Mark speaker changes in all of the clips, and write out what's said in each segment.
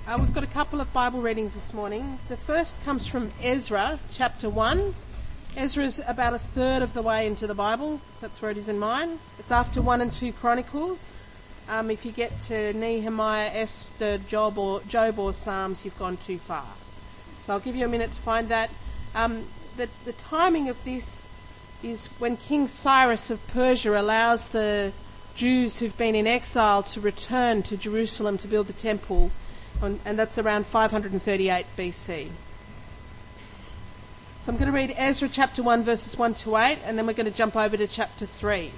Speaker 1: We've got a couple of Bible readings this morning. The first comes from Ezra, chapter 1. Ezra is about a third of the way into the Bible. That's where it is in mine. It's after 1 and 2 Chronicles. If you get to Nehemiah, Esther, Job or Psalms, you've gone too far. So I'll give you a minute to find that. The timing of this is when King Cyrus of Persia allows the Jews who've been in exile to return to Jerusalem to build the temple, and that's around 538 BC. So I'm going to read Ezra chapter 1 verses 1 to 8, and then we're going to jump over to chapter 3.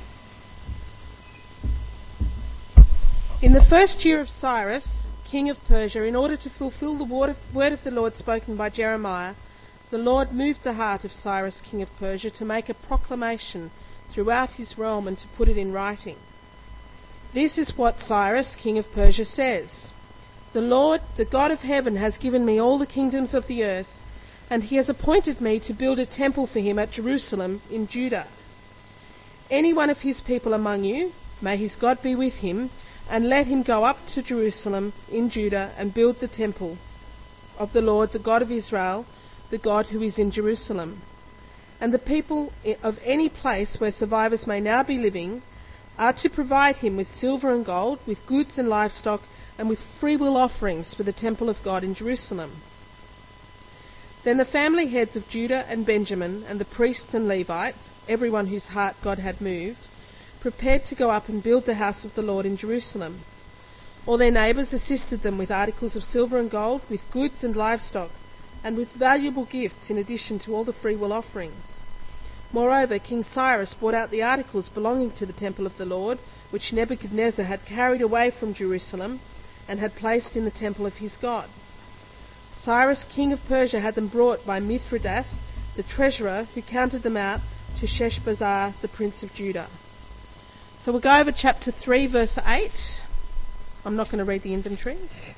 Speaker 1: In the first year of Cyrus, king of Persia, in order to fulfill the word of the Lord spoken by Jeremiah, the Lord moved the heart of Cyrus, king of Persia, to make a proclamation throughout his realm and to put it in writing. This is what Cyrus, king of Persia, says. The Lord, the God of heaven, has given me all the kingdoms of the earth, and he has appointed me to build a temple for him at Jerusalem in Judah. Any one of his people among you, may his God be with him, and let him go up to Jerusalem in Judah and build the temple of the Lord, the God of Israel, the God who is in Jerusalem. And the people of any place where survivors may now be living are to provide him with silver and gold, with goods and livestock, and with freewill offerings for the temple of God in Jerusalem. Then the family heads of Judah and Benjamin, and the priests and Levites, everyone whose heart God had moved, prepared to go up and build the house of the Lord in Jerusalem. All their neighbours assisted them with articles of silver and gold, with goods and livestock, and with valuable gifts in addition to all the freewill offerings. Moreover, King Cyrus brought out the articles belonging to the temple of the Lord, which Nebuchadnezzar had carried away from Jerusalem and had placed in the temple of his God. Cyrus, king of Persia, had them brought by Mithridath, the treasurer, who counted them out, to Sheshbazzar, the prince of Judah. So we'll go over chapter 3, verse 8. I'm not going to read the inventory.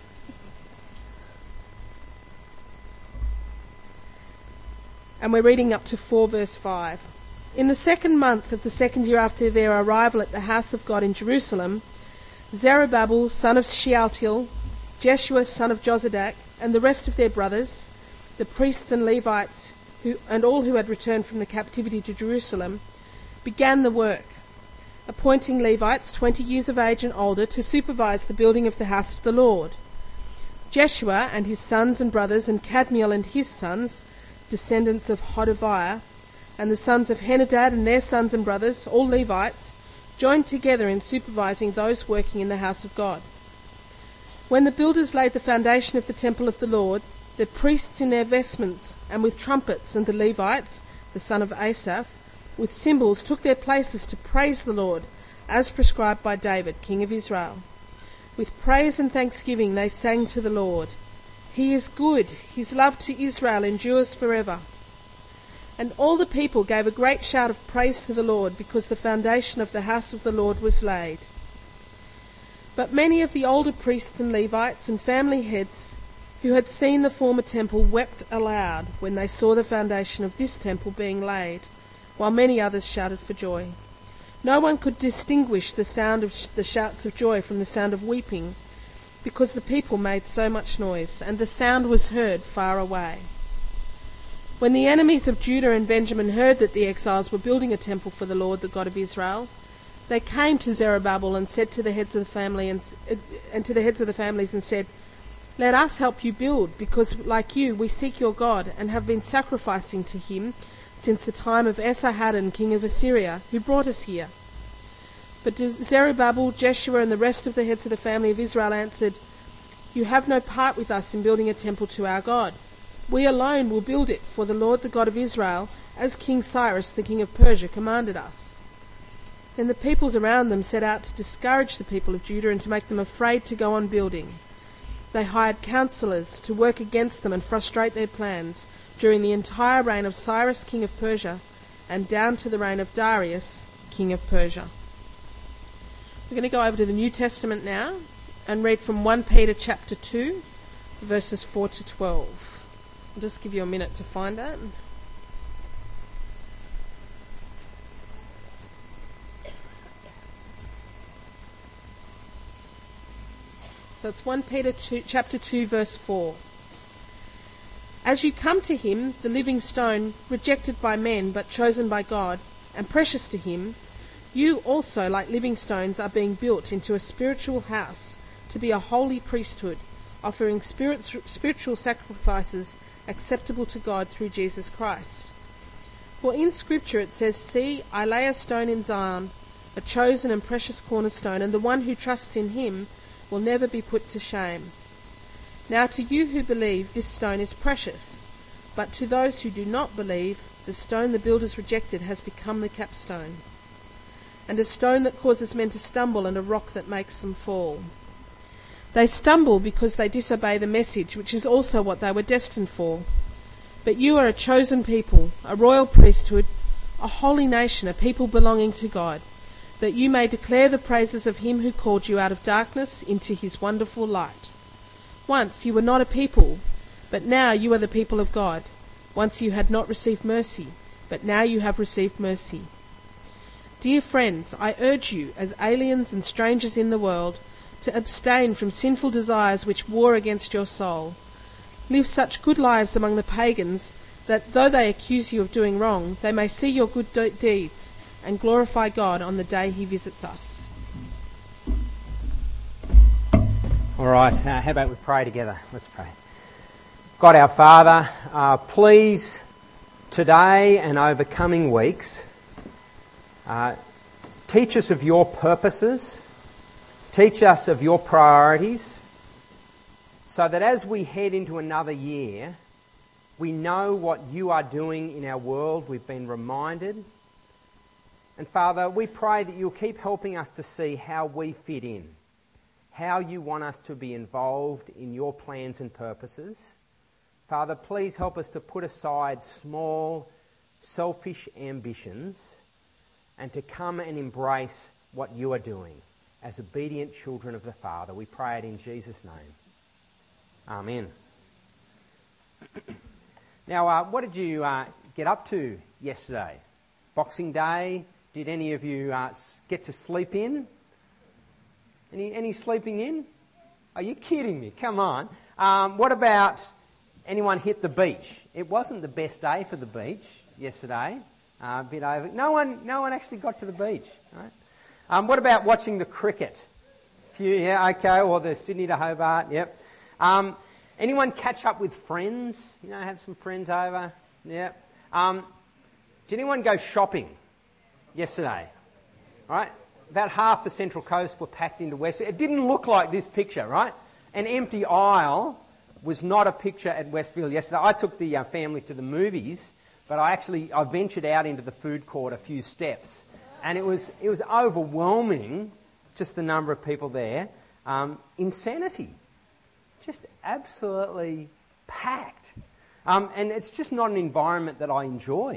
Speaker 1: And we're reading up to 4 verse 5. In the second month of the second year after their arrival at the house of God in Jerusalem, Zerubbabel, son of Shealtiel, Jeshua, son of Jozadak, and the rest of their brothers, the priests and Levites, and all who had returned from the captivity to Jerusalem, began the work, appointing Levites 20 years of age and older to supervise the building of the house of the Lord. Jeshua and his sons and brothers, and Kadmiel and his sons, descendants of Hodaviah, and the sons of Henadad and their sons and brothers, all Levites, joined together in supervising those working in the house of God. When the builders laid the foundation of the temple of the Lord, the priests in their vestments, and with trumpets, and the Levites, the son of Asaph, with cymbals, took their places to praise the Lord, as prescribed by David, king of Israel. With praise and thanksgiving they sang to the Lord. He is good, his love to Israel endures forever. And all the people gave a great shout of praise to the Lord, because the foundation of the house of the Lord was laid. But many of the older priests and Levites and family heads who had seen the former temple wept aloud when they saw the foundation of this temple being laid, while many others shouted for joy. No one could distinguish the sound of the shouts of joy from the sound of weeping, because the people made so much noise, and the sound was heard far away. When the enemies of Judah and Benjamin heard that the exiles were building a temple for the Lord, the God of Israel, they came to Zerubbabel and said to the heads of the family and to the heads of the families and said, "Let us help you build, because like you we seek your God and have been sacrificing to him since the time of Esarhaddon, king of Assyria, who brought us here." But Zerubbabel, Jeshua, and the rest of the heads of the family of Israel answered, "You have no part with us in building a temple to our God. We alone will build it for the Lord, the God of Israel, as King Cyrus, the king of Persia, commanded us." Then the peoples around them set out to discourage the people of Judah and to make them afraid to go on building. They hired counselors to work against them and frustrate their plans during the entire reign of Cyrus, king of Persia, and down to the reign of Darius, king of Persia. We're going to go over to the New Testament now and read from 1 Peter chapter 2, verses 4 to 12. I'll just give you a minute to find that. So it's 1 Peter chapter 2, verse 4. As you come to him, the living stone, rejected by men but chosen by God, and precious to him, you also, like living stones, are being built into a spiritual house to be a holy priesthood, offering spiritual sacrifices acceptable to God through Jesus Christ. For in Scripture it says, "See, I lay a stone in Zion, a chosen and precious cornerstone, and the one who trusts in him will never be put to shame." Now to you who believe, this stone is precious, but to those who do not believe, the stone the builders rejected has become the capstone, and a stone that causes men to stumble, and a rock that makes them fall. They stumble because they disobey the message, which is also what they were destined for. But you are a chosen people, a royal priesthood, a holy nation, a people belonging to God, that you may declare the praises of him who called you out of darkness into his wonderful light. Once you were not a people, but now you are the people of God. Once you had not received mercy, but now you have received mercy. Dear friends, I urge you, as aliens and strangers in the world, to abstain from sinful desires which war against your soul. Live such good lives among the pagans that though they accuse you of doing wrong, they may see your good deeds and glorify God on the day he visits us.
Speaker 2: All right, how about we pray together? Let's pray. God our Father, please today and over coming weeks, teach us of your purposes, teach us of your priorities, so that as we head into another year, we know what you are doing in our world. We've been reminded. And Father, we pray that you'll keep helping us to see how we fit in, how you want us to be involved in your plans and purposes. Father, please help us to put aside small, selfish ambitions and to come and embrace what you are doing as obedient children of the Father. We pray it in Jesus' name. Amen. Now, what did you get up to yesterday? Boxing Day? Did any of you get to sleep in? Any sleeping in? Are you kidding me? Come on. What about anyone hit the beach? It wasn't the best day for the beach yesterday. A bit over. No one actually got to the beach. Right? What about watching the cricket? Yeah, okay. Or the Sydney to Hobart. Yep. Anyone catch up with friends? Have some friends over. Yep. Did anyone go shopping yesterday? All right. About half the Central Coast were packed into Westfield. It didn't look like this picture, right? An empty aisle was not a picture at Westfield yesterday. I took the family to the movies, but I ventured out into the food court a few steps, and it was overwhelming, just the number of people there. Insanity. Just absolutely packed. And it's just not an environment that I enjoy.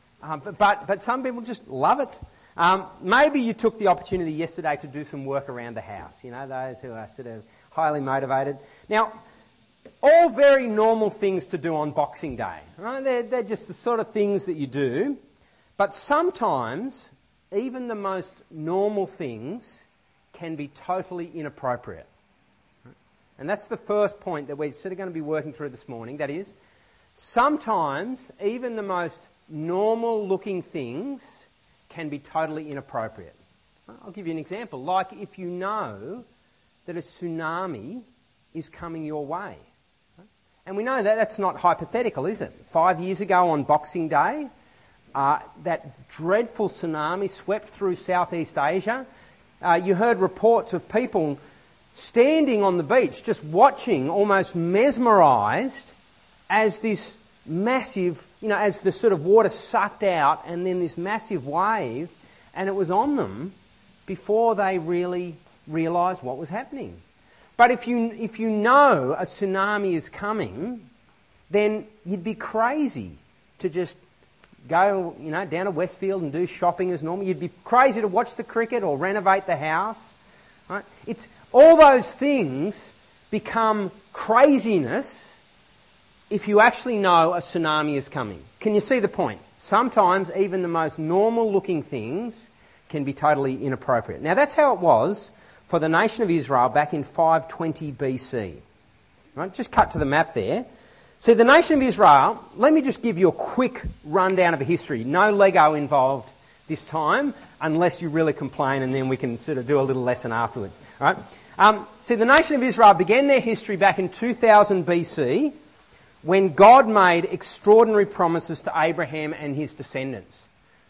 Speaker 2: But some people just love it. Maybe you took the opportunity yesterday to do some work around the house, those who are sort of highly motivated. Now, all very normal things to do on Boxing Day. Right? They're just the sort of things that you do. But sometimes, even the most normal things can be totally inappropriate. And that's the first point that we're sort of going to be working through this morning. That is, sometimes even the most normal-looking things can be totally inappropriate. I'll give you an example. Like if you know that a tsunami is coming your way. And we know that that's not hypothetical, is it? 5 years ago on Boxing Day, that dreadful tsunami swept through Southeast Asia. You heard reports of people standing on the beach, just watching, almost mesmerised, as this massive, as the sort of water sucked out and then this massive wave, and it was on them before they really realised what was happening. But if you know a tsunami is coming, then you'd be crazy to just go, down to Westfield and do shopping as normal. You'd be crazy to watch the cricket or renovate the house. Right? It's all those things become craziness if you actually know a tsunami is coming. Can you see the point? Sometimes even the most normal looking things can be totally inappropriate. Now that's how it was for the nation of Israel back in 520 BC. Right, just cut to the map there. See, the nation of Israel, let me just give you a quick rundown of the history. No Lego involved this time, unless you really complain, and then we can sort of do a little lesson afterwards. All right? See, the nation of Israel began their history back in 2000 BC when God made extraordinary promises to Abraham and his descendants.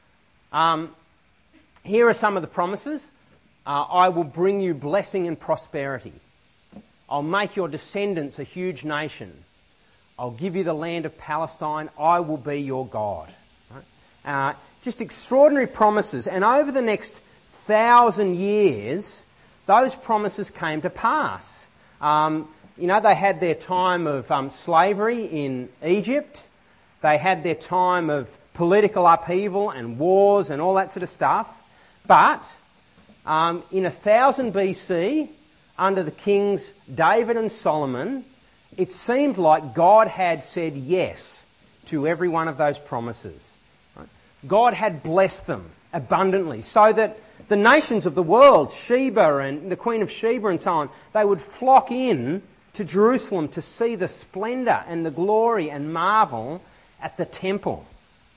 Speaker 2: Here are some of the promises. I will bring you blessing and prosperity. I'll make your descendants a huge nation. I'll give you the land of Palestine. I will be your God. Right? Just extraordinary promises. And over the next 1,000 years, those promises came to pass. They had their time of slavery in Egypt. They had their time of political upheaval and wars and all that sort of stuff. But in 1000 BC, under the kings David and Solomon, it seemed like God had said yes to every one of those promises. Right? God had blessed them abundantly so that the nations of the world, Sheba and the Queen of Sheba and so on, they would flock in to Jerusalem to see the splendour and the glory and marvel at the temple.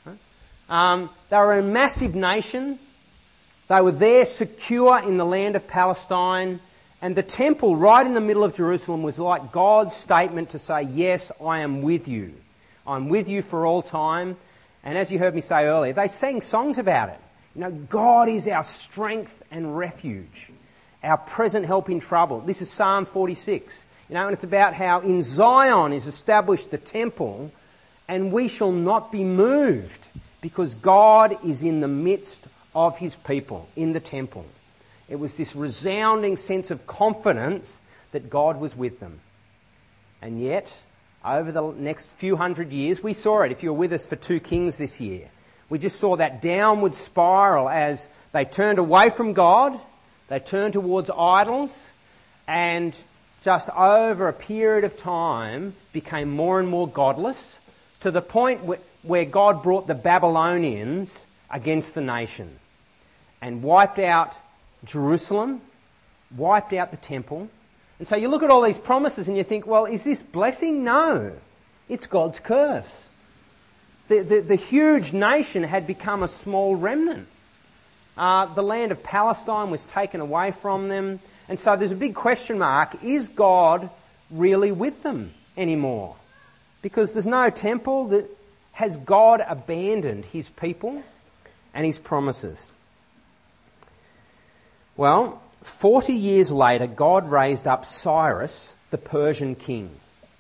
Speaker 2: Right? They were a massive nation. They were there secure in the land of Palestine. And the temple right in the middle of Jerusalem was like God's statement to say, yes, I am with you. I'm with you for all time. And as you heard me say earlier, they sang songs about it. God is our strength and refuge, our present help in trouble. This is Psalm 46. And it's about how in Zion is established the temple, and we shall not be moved because God is in the midst of his people, in the temple. It was this resounding sense of confidence that God was with them. And yet, over the next few hundred years, we saw it, if you were with us for 2 Kings this year. We just saw that downward spiral as they turned away from God, they turned towards idols, and just over a period of time became more and more godless, to the point where God brought the Babylonians against the nation and wiped out Jerusalem, wiped out the temple. And so you look at all these promises and you think, well, is this blessing? No, it's God's curse. The huge nation had become a small remnant. The land of Palestine was taken away from them. And so there's a big question mark, is God really with them anymore? Because there's no temple. Has God abandoned his people and his promises? Well, 40 years later, God raised up Cyrus, the Persian king.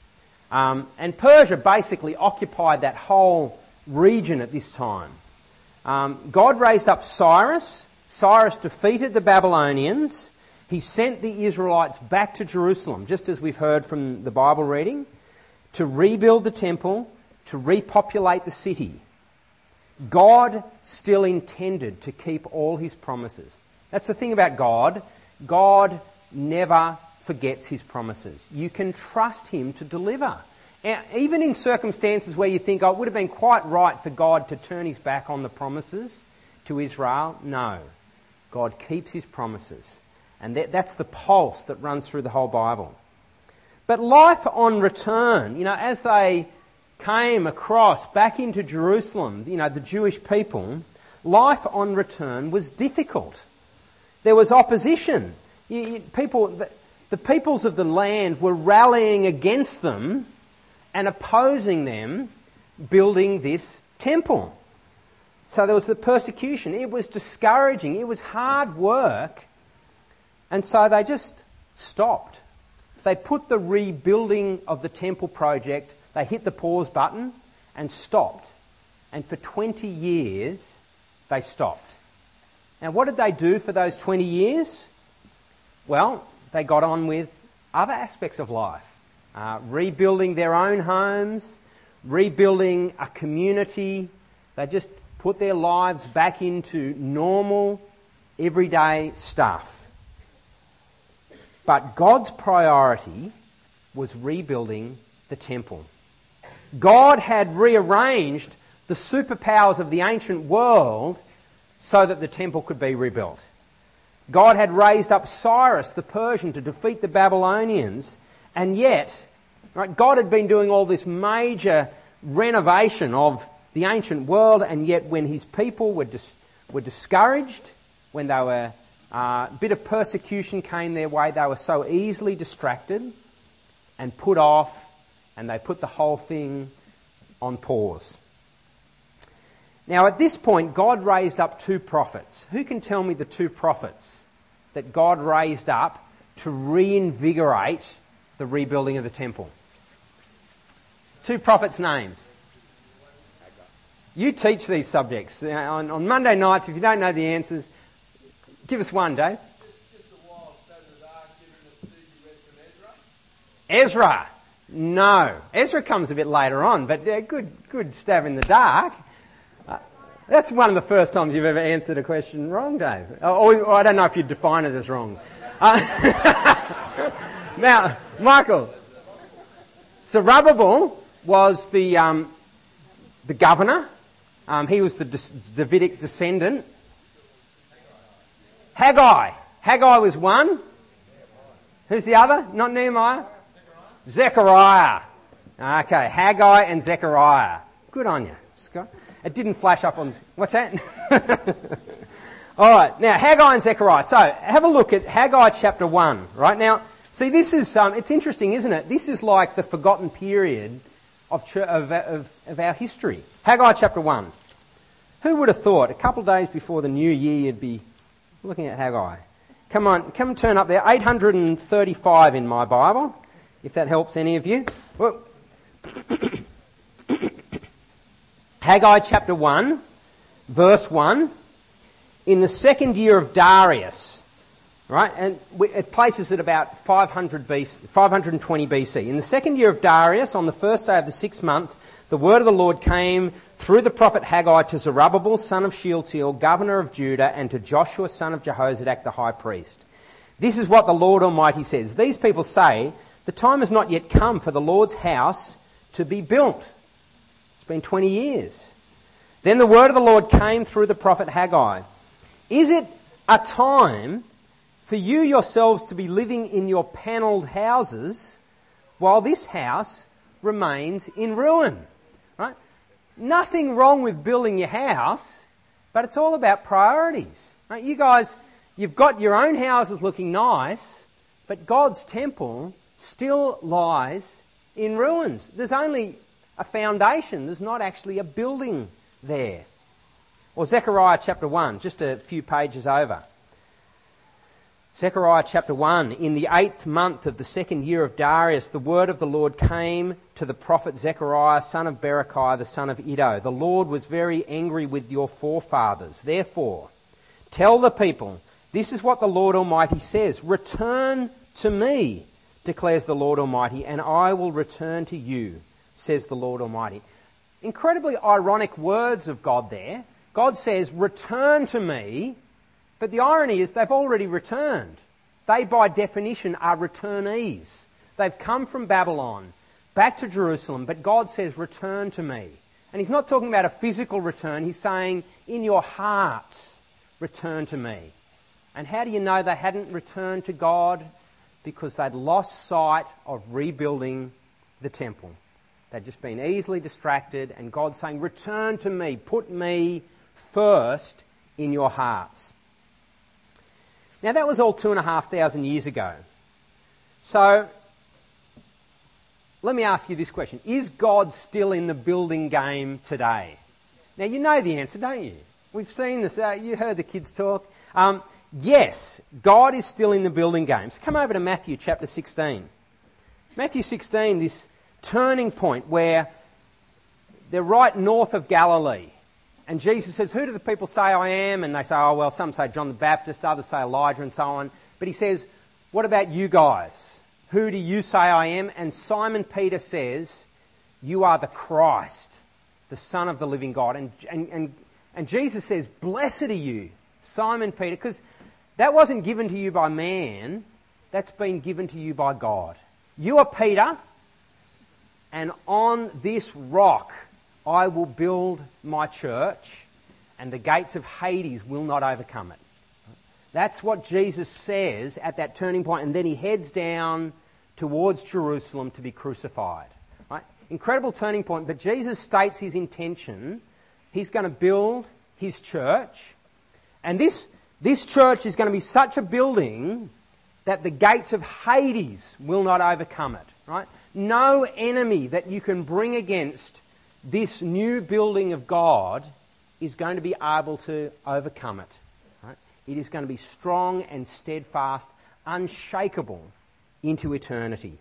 Speaker 2: And Persia basically occupied that whole region at this time. God raised up Cyrus. Cyrus defeated the Babylonians. He sent the Israelites back to Jerusalem, just as we've heard from the Bible reading, to rebuild the temple, to repopulate the city. God still intended to keep all his promises. That's the thing about God. God never forgets his promises. You can trust him to deliver. Even in circumstances where you think, it would have been quite right for God to turn his back on the promises to Israel. No. God keeps his promises. And that's the pulse that runs through the whole Bible. But life on return, as they came across back into Jerusalem, the Jewish people, life on return was difficult. There was opposition. The peoples of the land were rallying against them and opposing them building this temple. So there was the persecution. It was discouraging. It was hard work. And so they just stopped. They put the rebuilding of the temple project, they hit the pause button and stopped. And for 20 years, they stopped. Now, what did they do for those 20 years? Well, they got on with other aspects of life. Rebuilding their own homes, rebuilding a community. They just put their lives back into normal, everyday stuff. But God's priority was rebuilding the temple. God had rearranged the superpowers of the ancient world so that the temple could be rebuilt. God had raised up Cyrus the Persian to defeat the Babylonians, and yet, right, God had been doing all this major renovation of the ancient world, and yet when his people were discouraged, when they were a bit of persecution came their way, they were so easily distracted and put off, and they put the whole thing on pause. Now at this point, God raised up two prophets. Who can tell me the two prophets that God raised up to reinvigorate the rebuilding of the temple? Two prophets' names. You teach these subjects. On Monday nights, if you don't know the answers, give us one, Dave.
Speaker 3: Just a while sat in the dark, given that Susie read from Ezra.
Speaker 2: Ezra. No. Ezra comes a bit later on, but good stab in the dark. That's one of the first times you've ever answered a question wrong, Dave. Or I don't know if you'd define it as wrong. Now, Michael, Zerubbabel was the governor. He was the Davidic descendant. Haggai. Haggai was one. Who's the other? Not Nehemiah? Zechariah. Okay, Haggai and Zechariah. Good on you, Scott. It didn't flash up on... What's that? All right, now Haggai and Zechariah. So have a look at Haggai chapter 1. Right now, see, this is... it's interesting, isn't it? This is like the forgotten period of our history. Haggai chapter 1. Who would have thought a couple of days before the new year you'd be looking at Haggai? Come on, come turn up there. 835 in my Bible, if that helps any of you. Well, Haggai chapter 1, verse 1. In the second year of Darius, right, and it places it about 520 BC. In the second year of Darius, on the first day of the 6th month, the word of the Lord came through the prophet Haggai to Zerubbabel, son of Shealtiel, governor of Judah, and to Joshua, son of Jehozadak, the high priest. This is what the Lord Almighty says. These people say, the time has not yet come for the Lord's house to be built. It's been 20 years. Then the word of the Lord came through the prophet Haggai. Is it a time for you yourselves to be living in your panelled houses while this house remains in ruin? Right? Nothing wrong with building your house, but it's all about priorities. Right? You guys, you've got your own houses looking nice, but God's temple still lies in ruins. There's only a foundation. There's not actually a building there. Or Zechariah chapter 1, just a few pages over. Zechariah chapter 1, in the 8th month of the second year of Darius, the word of the Lord came to the prophet Zechariah, son of Berechiah, the son of Iddo. The Lord was very angry with your forefathers. Therefore, tell the people, this is what the Lord Almighty says. Return to me, declares the Lord Almighty, and I will return to you, says the Lord Almighty. Incredibly ironic words of God there. God says, return to me, but the irony is they've already returned. They, by definition, are returnees. They've come from Babylon back to Jerusalem, but God says, return to me. And he's not talking about a physical return. He's saying, in your hearts, return to me. And how do you know they hadn't returned to God? Because they'd lost sight of rebuilding the temple. They'd just been easily distracted, and God's saying, return to me, put me first in your hearts. Now that was all 2,500 years ago. So let me ask you this question. Is God still in the building game today? Now you know the answer, don't you? We've seen this. You heard the kids talk. Yes, God is still in the building game. So come over to Matthew chapter 16. Matthew 16, this turning point where they're right north of Galilee. And Jesus says, who do the people say I am? And they say, oh, well, some say John the Baptist, others say Elijah and so on. But he says, what about you guys? Who do you say I am? And Simon Peter says, you are the Christ, the Son of the living God. And Jesus says, blessed are you, Simon Peter, because that wasn't given to you by man, that's been given to you by God. You are Peter, and on this rock I will build my church, and the gates of Hades will not overcome it. That's what Jesus says at that turning point, and then he heads down towards Jerusalem to be crucified. Right? Incredible turning point, but Jesus states his intention. He's going to build his church, and this church is going to be such a building that the gates of Hades will not overcome it. Right? No enemy that you can bring against this new building of God is going to be able to overcome it. Right? It is going to be strong and steadfast, unshakable into eternity.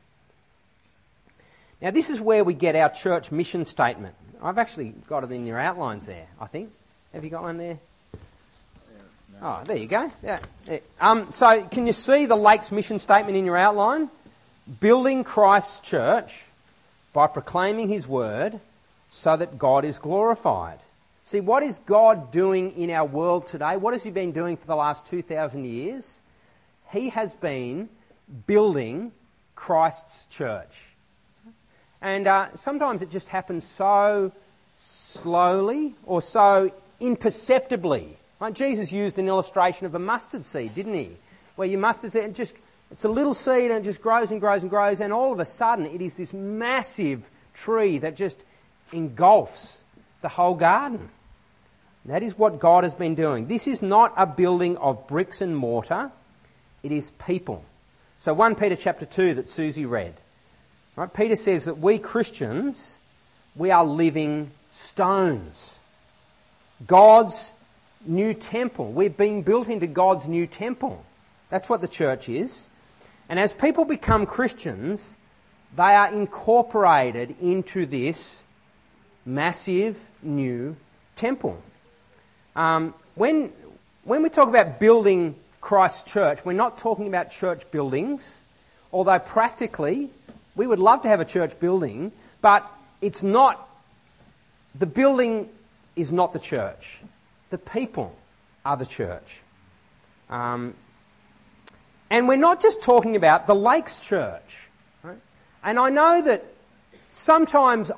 Speaker 2: Now, this is where we get our church mission statement. I've actually got it in your outlines there, I think. Have you got one there? Oh, there you go. Yeah. So, can you see the Lakes mission statement in your outline? Building Christ's church by proclaiming his word so that God is glorified. See, what is God doing in our world today? What has he been doing for the last 2,000 years? He has been building Christ's church. And sometimes it just happens so slowly or so imperceptibly. Right? Jesus used an illustration of a mustard seed, didn't he? Where your mustard seed, it's a little seed and it just grows and grows and grows, and all of a sudden it is this massive tree that just engulfs the whole garden. That is what God has been doing. This is not a building of bricks and mortar. It is people. So 1 Peter chapter 2 that Susie read. Right? Peter says that we Christians, we are living stones. God's new temple. We're being built into God's new temple. That's what the church is. And as people become Christians, they are incorporated into this massive new temple. When we talk about building Christ's church, we're not talking about church buildings, although practically we would love to have a church building, but it's not, the building is not the church. The people are the church. And we're not just talking about the Lakes Church. Right? And I know that sometimes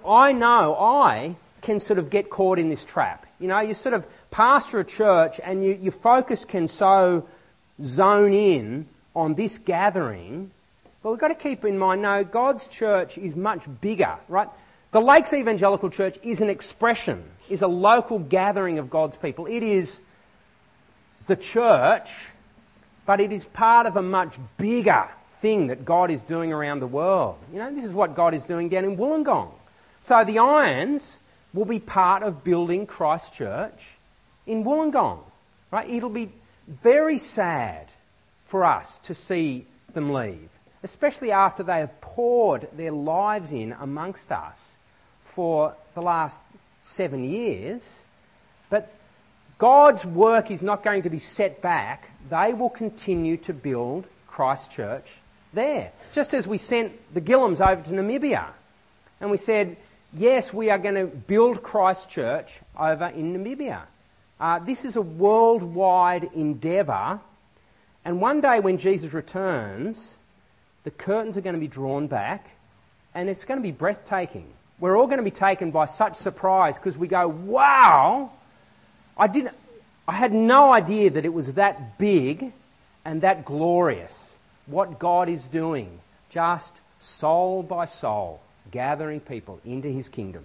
Speaker 2: I can sort of get caught in this trap. You know, you sort of pastor a church and your focus can so zone in on this gathering. But we've got to keep in mind, no, God's church is much bigger, right? The Lakes Evangelical Church is an expression, is a local gathering of God's people. It is the church, but it is part of a much bigger thing that God is doing around the world. You know, this is what God is doing down in Wollongong. So the Irons will be part of building Christ's church in Wollongong. Right? It'll be very sad for us to see them leave, especially after they have poured their lives in amongst us for the last 7 years. But God's work is not going to be set back. They will continue to build Christ's church there. Just as we sent the Gillams over to Namibia and we said, yes, we are going to build Christ's church over in Namibia. This is a worldwide endeavour, and one day when Jesus returns, the curtains are going to be drawn back and it's going to be breathtaking. We're all going to be taken by such surprise because we go, wow, I had no idea that it was that big and that glorious, what God is doing, just soul by soul, gathering people into his kingdom.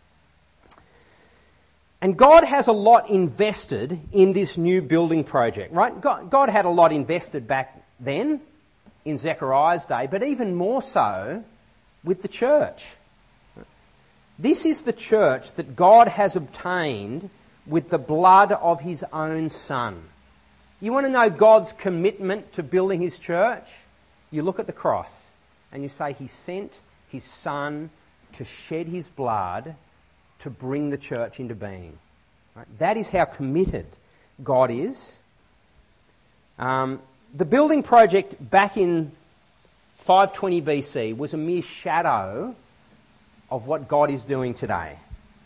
Speaker 2: And God has a lot invested in this new building project, right? God had a lot invested back then in Zechariah's day, but even more so with the church. This is the church that God has obtained with the blood of his own Son. You want to know God's commitment to building his church? You look at the cross and you say he sent his Son to shed his blood to bring the church into being. Right? That is how committed God is. The building project back in 520 BC was a mere shadow of what God is doing today.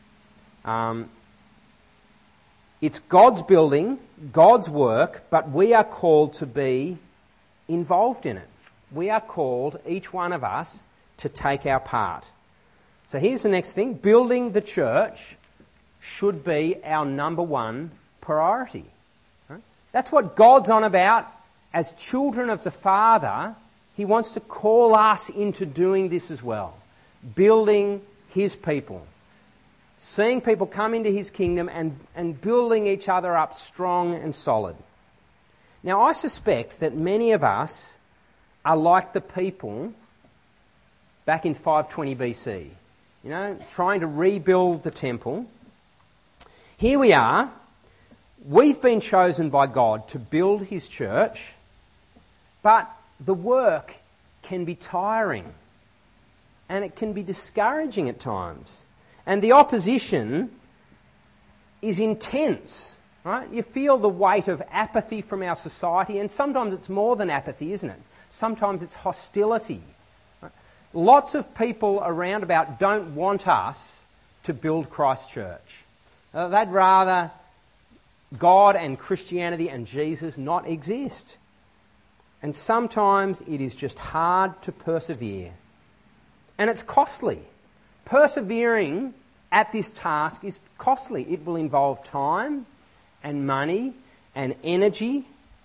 Speaker 2: It's God's building, God's work, but we are called to be involved in it. We are called, each one of us, to take our part. So here's the next thing. Building the church should be our number one priority. Right? That's what God's on about. As children of the Father, he wants to call us into doing this as well. Building his people. Seeing people come into his kingdom and building each other up strong and solid. Now, I suspect that many of us are like the people back in 520 BC, trying to rebuild the temple. Here we are. We've been chosen by God to build his church, but the work can be tiring and it can be discouraging at times. And the opposition is intense, right? You feel the weight of apathy from our society, and sometimes it's more than apathy, isn't it? Sometimes it's hostility. Right? Lots of people around about don't want us to build Christ's church. They'd rather God and Christianity and Jesus not exist. And sometimes it is just hard to persevere. And it's costly. Persevering at this task is costly. It will involve time and money and energy.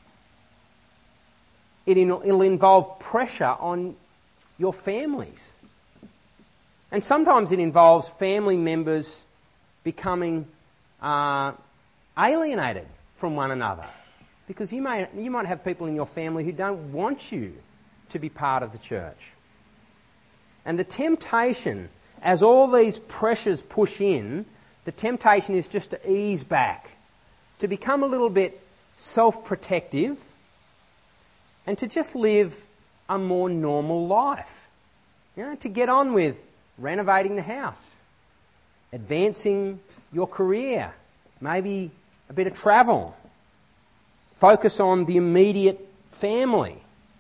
Speaker 2: It'll involve pressure on your families. And sometimes it involves family members becoming alienated from one another. Because you might have people in your family who don't want you to be part of the church. And the temptation, as all these pressures push in, the temptation is just to ease back, to become a little bit self-protective, and to just live a more normal life. To get on with renovating the house, advancing your career, maybe a bit of travel, focus on the immediate family.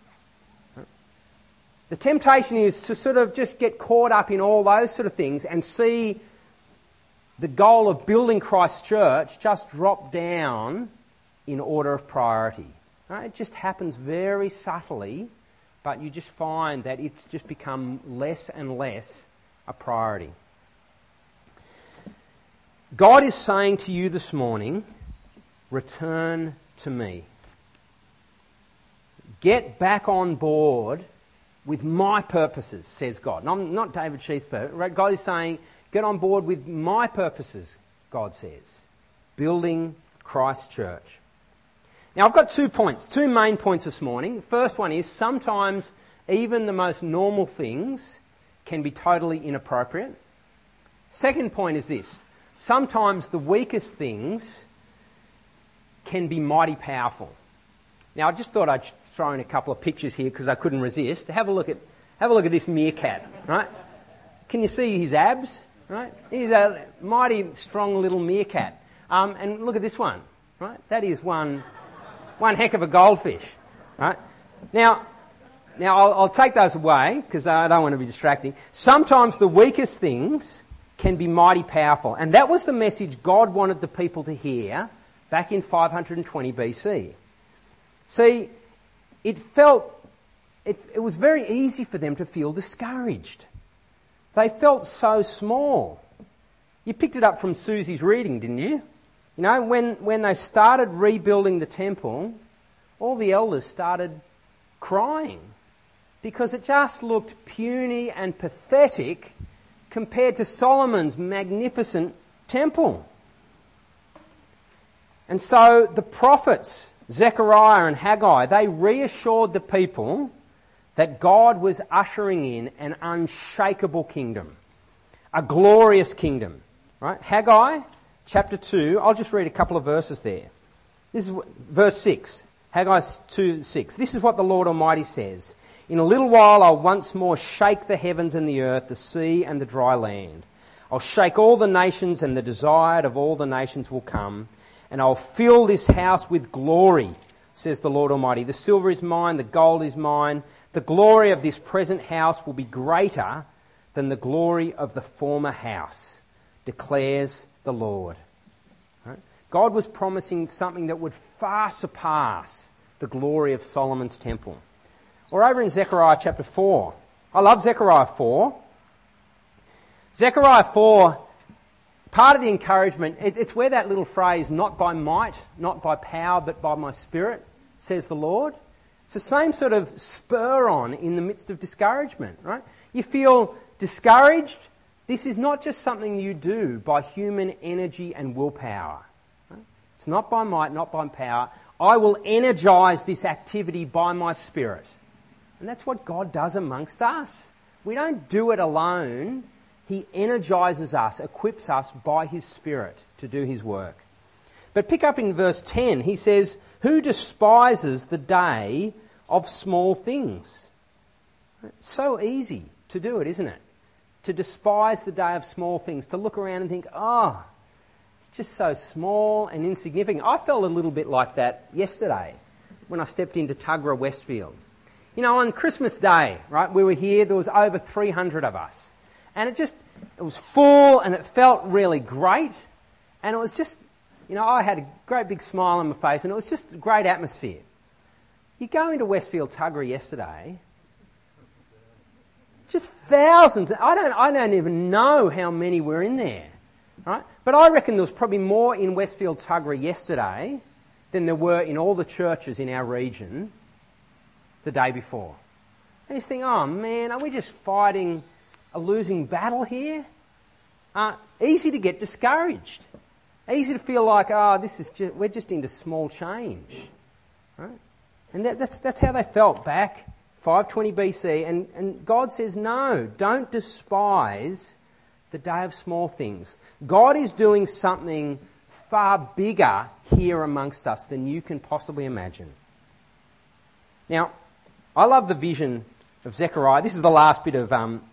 Speaker 2: The temptation is to sort of just get caught up in all those sort of things and see the goal of building Christ's church just drop down in order of priority. It just happens very subtly, but you just find that it's just become less and less a priority. God is saying to you this morning, return to me. Get back on board with my purposes, says God. Not David Sheath's purpose. God is saying, get on board with my purposes, God says. Building Christ's church. Now, I've got 2 main points this morning. The first one is sometimes even the most normal things can be totally inappropriate. Second point is this. Sometimes the weakest things can be mighty powerful. Now, I just thought I'd throw in a couple of pictures here because I couldn't resist. Have a look at this meerkat, right? Can you see his abs, right? He's a mighty strong little meerkat. And look at this one, right? That is one heck of a goldfish, right? Now I'll take those away because I don't want to be distracting. Sometimes the weakest things can be mighty powerful. And that was the message God wanted the people to hear back in 520 BC. See, it was very easy for them to feel discouraged. They felt so small. You picked it up from Susie's reading, didn't you? When they started rebuilding the temple, all the elders started crying because it just looked puny and pathetic compared to Solomon's magnificent temple. And so the prophets, Zechariah and Haggai, they reassured the people that God was ushering in an unshakable kingdom, a glorious kingdom. Right? Haggai chapter 2, I'll just read a couple of verses there. This is verse 6, Haggai 2:6. This is what the Lord Almighty says. In a little while I'll once more shake the heavens and the earth, the sea and the dry land. I'll shake all the nations, and the desired of all the nations will come. And I'll fill this house with glory, says the Lord Almighty. The silver is mine, the gold is mine. The glory of this present house will be greater than the glory of the former house, declares the Lord. Right? God was promising something that would far surpass the glory of Solomon's temple. Or over in Zechariah chapter 4. I love Zechariah 4. Zechariah 4 part of the encouragement, it's where that little phrase, not by might, not by power, but by my Spirit, says the Lord. It's the same sort of spur on in the midst of discouragement, right? You feel discouraged. This is not just something you do by human energy and willpower. Right? It's not by might, not by power. I will energise this activity by my Spirit. And that's what God does amongst us. We don't do it alone. He energises us, equips us by His Spirit to do His work. But pick up in verse 10, he says, who despises the day of small things? It's so easy to do it, isn't it? To despise the day of small things, to look around and think, oh, it's just so small and insignificant. I felt a little bit like that yesterday when I stepped into Tuggerah Westfield. You know, on Christmas Day, right, we were here, there was over 300 of us. And it was full and it felt really great. And it was just, you know, I had a great big smile on my face and it was just a great atmosphere. You go into Westfield Tuggerah yesterday, just thousands. I don't even know how many were in there, right? But I reckon there was probably more in Westfield Tuggerah yesterday than there were in all the churches in our region the day before. And you just think, oh man, are we just fighting a losing battle here? Easy to get discouraged. Easy to feel like, we're just into small change, right? And that's how they felt back 520 BC. And God says, no, don't despise the day of small things. God is doing something far bigger here amongst us than you can possibly imagine. Now, I love the vision of Zechariah. This is the last bit of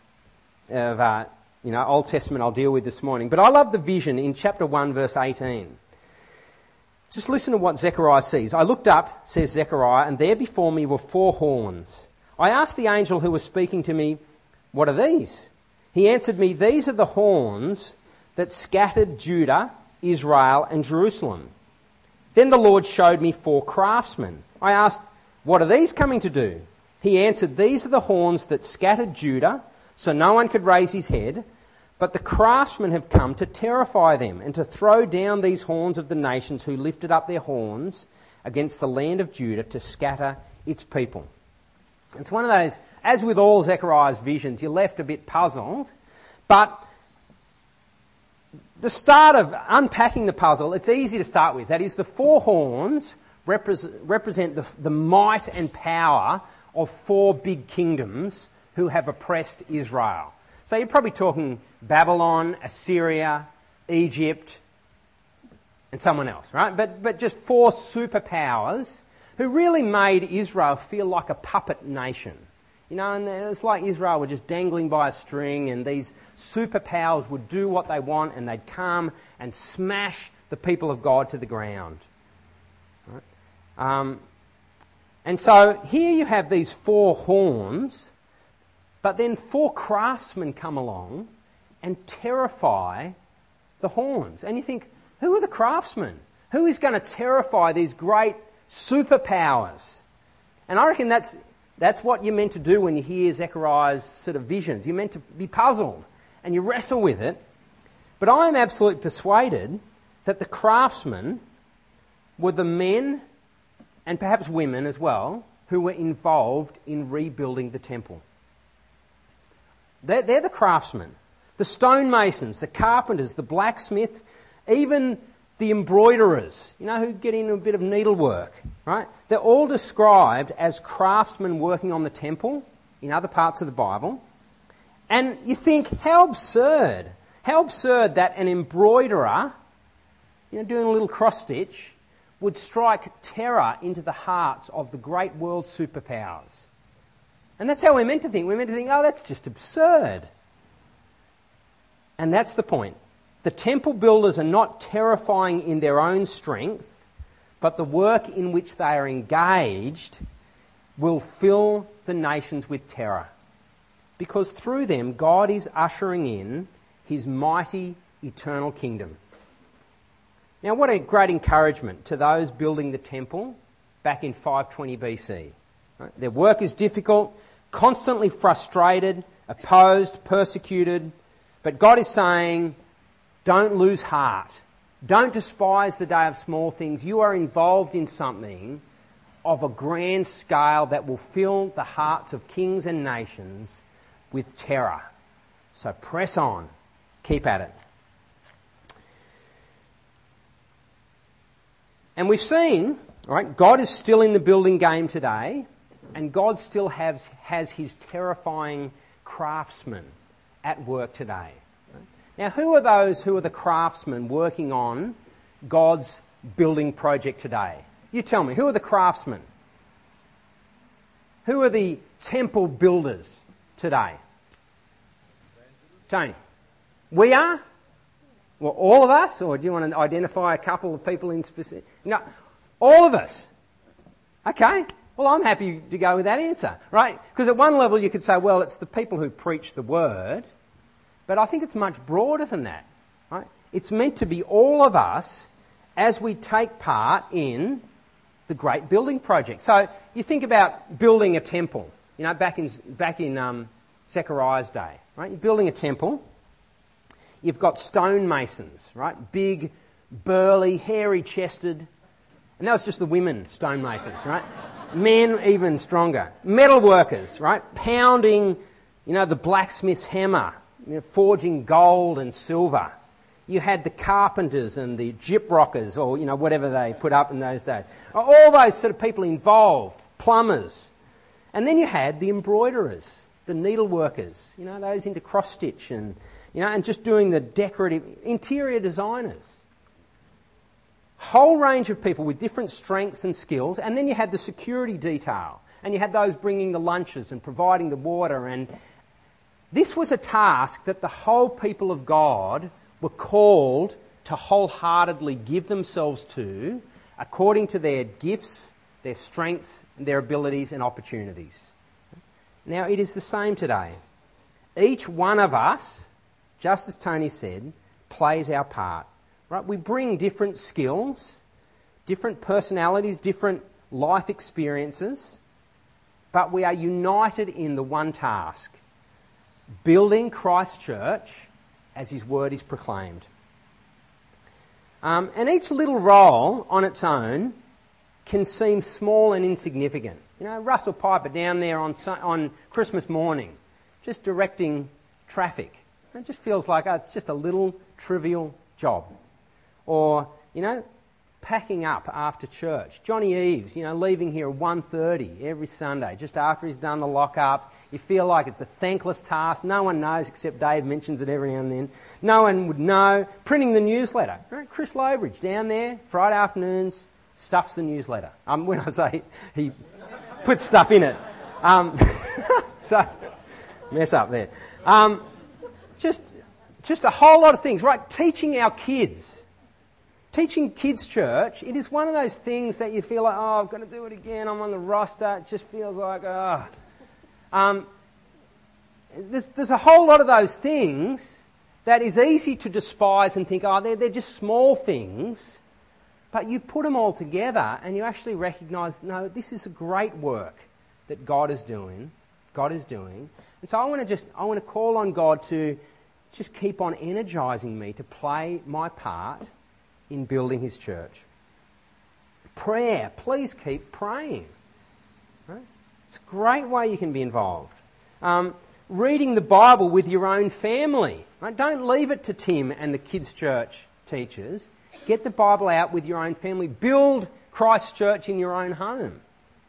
Speaker 2: Old Testament I'll deal with this morning. But I love the vision in chapter 1, verse 18. Just listen to what Zechariah sees. I looked up, says Zechariah, and there before me were 4 horns. I asked the angel who was speaking to me, what are these? He answered me, these are the horns that scattered Judah, Israel, and Jerusalem. Then the Lord showed me 4 craftsmen. I asked, what are these coming to do? He answered, these are the horns that scattered Judah, so no one could raise his head, but the craftsmen have come to terrify them and to throw down these horns of the nations who lifted up their horns against the land of Judah to scatter its people. It's one of those, as with all Zechariah's visions, you're left a bit puzzled, but the start of unpacking the puzzle, it's easy to start with. That is, the 4 horns represent the might and power of 4 big kingdoms who have oppressed Israel. So you're probably talking Babylon, Assyria, Egypt, and someone else, right? But just 4 superpowers who really made Israel feel like a puppet nation. You know, and it's like Israel were just dangling by a string and these superpowers would do what they want and they'd come and smash the people of God to the ground. Right? And so here you have these 4 horns, but then 4 craftsmen come along and terrify the horns. And you think, who are the craftsmen? Who is going to terrify these great superpowers? And I reckon that's what you're meant to do when you hear Zechariah's sort of visions. You're meant to be puzzled and you wrestle with it. But I am absolutely persuaded that the craftsmen were the men, and perhaps women as well, who were involved in rebuilding the temple. They're the craftsmen, the stonemasons, the carpenters, the blacksmith, even the embroiderers, you know, who get into a bit of needlework, right? They're all described as craftsmen working on the temple in other parts of the Bible. And you think, how absurd that an embroiderer, you know, doing a little cross-stitch, would strike terror into the hearts of the great world superpowers. And that's how we're meant to think. We're meant to think, oh, that's just absurd. And that's the point. The temple builders are not terrifying in their own strength, but the work in which they are engaged will fill the nations with terror. Because through them, God is ushering in his mighty eternal kingdom. Now, what a great encouragement to those building the temple back in 520 BC. Right? Their work is difficult, constantly frustrated, opposed, persecuted, but God is saying, Don't lose heart. Don't despise the day of small things. You are involved in something of a grand scale that will fill the hearts of kings and nations with terror. So press on. Keep at it. And we've seen, right, God is still in the building game today, and God still has his terrifying craftsmen at work today. Now, who are those who are the craftsmen working on God's building project today? You tell me, who are the craftsmen? Who are the temple builders today? Tony. We are? Well, all of us? Or do you want to identify a couple of people in specific? No, all of us. Okay. Well, I'm happy to go with that answer, right? Because at one level you could say, well, it's the people who preach the word, but I think it's much broader than that, right? It's meant to be all of us as we take part in the great building project. So you think about building a temple, you know, back in Zechariah's day, right? You're building a temple. You've got stonemasons, right? Big, burly, hairy-chested. And that was just the women stonemasons, right? Men even stronger. Metal workers, right? Pounding, you know, the blacksmith's hammer, you know, forging gold and silver. You had the carpenters and the gyprockers, or, you know, whatever they put up in those days. All those sort of people involved, plumbers. And then you had the embroiderers, the needleworkers, you know, those into cross-stitch and, you know, and just doing the decorative interior designers. Whole range of people with different strengths and skills. And then you had the security detail, and you had those bringing the lunches and providing the water. And this was a task that the whole people of God were called to wholeheartedly give themselves to according to their gifts, their strengths, and their abilities and opportunities. Now, it is the same today. Each one of us, just as Tony said, plays our part. Right? We bring different skills, different personalities, different life experiences, but we are united in the one task: building Christ's church as his word is proclaimed. And each little role on its own can seem small and insignificant. You know, Russell Piper down there on Christmas morning, just directing traffic. It just feels like it's just a little trivial job. Or, you know, packing up after church. Johnny Eves, you know, leaving here at 1:30 every Sunday, just after he's done the lock-up. You feel like it's a thankless task. No one knows except Dave mentions it every now and then. No one would know. Printing the newsletter. Right? Chris Lowbridge down there, Friday afternoons, stuffs the newsletter. When I say he puts stuff in it. So, mess up there. Just a whole lot of things, right? Teaching our kids. Teaching kids church, it is one of those things that you feel like, oh, I've got to do it again, I'm on the roster, it just feels like, there's a whole lot of those things that is easy to despise and think, oh, they're just small things, but you put them all together and you actually recognise, no, this is a great work that God is doing. And so I want to call on God to just keep on energising me to play my part in building his church. Prayer, please keep praying. Right? It's a great way you can be involved. Reading the Bible with your own family. Right? Don't leave it to Tim and the kids' church teachers. Get the Bible out with your own family. Build Christ's church in your own home.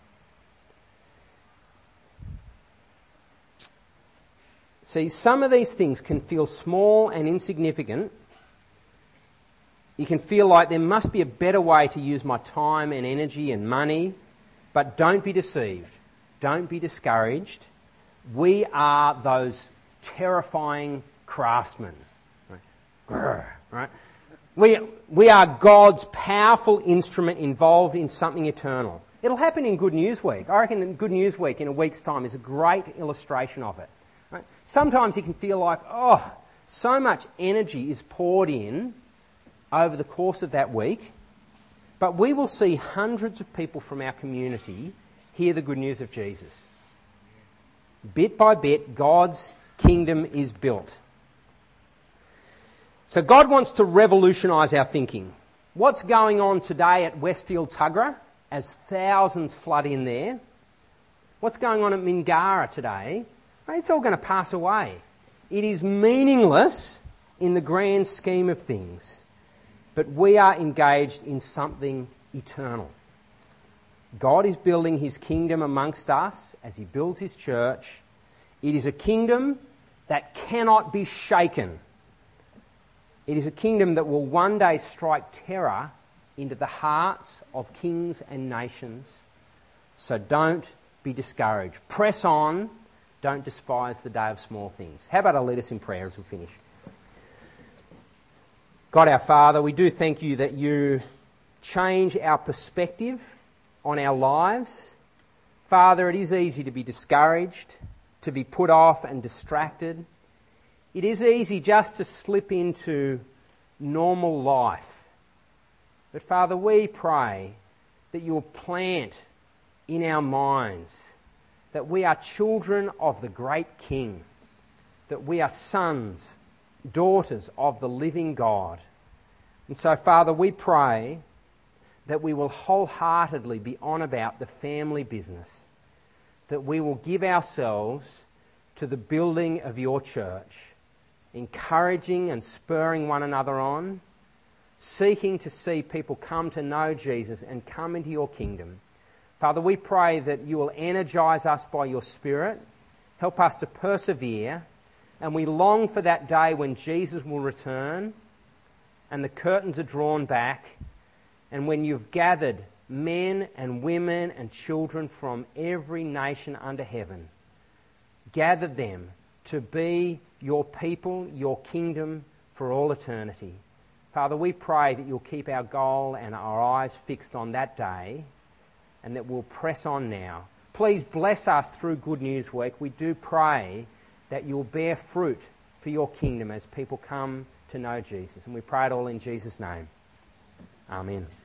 Speaker 2: See, some of these things can feel small and insignificant. You can feel like there must be a better way to use my time and energy and money, but don't be deceived. Don't be discouraged. We are those terrifying craftsmen. Right? Grr, right? We are God's powerful instrument involved in something eternal. It'll happen in Good News Week. I reckon Good News Week in a week's time is a great illustration of it. Right? Sometimes you can feel like, oh, so much energy is poured in over the course of that week, but we will see hundreds of people from our community hear the good news of Jesus. Bit by bit, God's kingdom is built. So God wants to revolutionise our thinking. What's going on today at Westfield Tuggerah as thousands flood in there? What's going on at Mingara today? It's all going to pass away. It is meaningless in the grand scheme of things. But we are engaged in something eternal. God is building his kingdom amongst us as he builds his church. It is a kingdom that cannot be shaken. It is a kingdom that will one day strike terror into the hearts of kings and nations. So don't be discouraged. Press on. Don't despise the day of small things. How about I lead us in prayer as we finish? God our Father, we do thank you that you change our perspective on our lives. Father, it is easy to be discouraged, to be put off and distracted. It is easy just to slip into normal life. But Father, we pray that you'll plant in our minds that we are children of the great King, that we are sons, daughters of the living God. And so, Father, we pray that we will wholeheartedly be on about the family business, that we will give ourselves to the building of your church, encouraging and spurring one another on, seeking to see people come to know Jesus and come into your kingdom. Father, we pray that you will energise us by your Spirit, help us to persevere, and we long for that day when Jesus will return and the curtains are drawn back, and when you've gathered men and women and children from every nation under heaven, gathered them to be your people, your kingdom for all eternity. Father, we pray that you'll keep our goal and our eyes fixed on that day, and that we'll press on now. Please bless us through Good News Week. We do pray that you'll bear fruit for your kingdom as people come to know Jesus. And we pray it all in Jesus' name. Amen.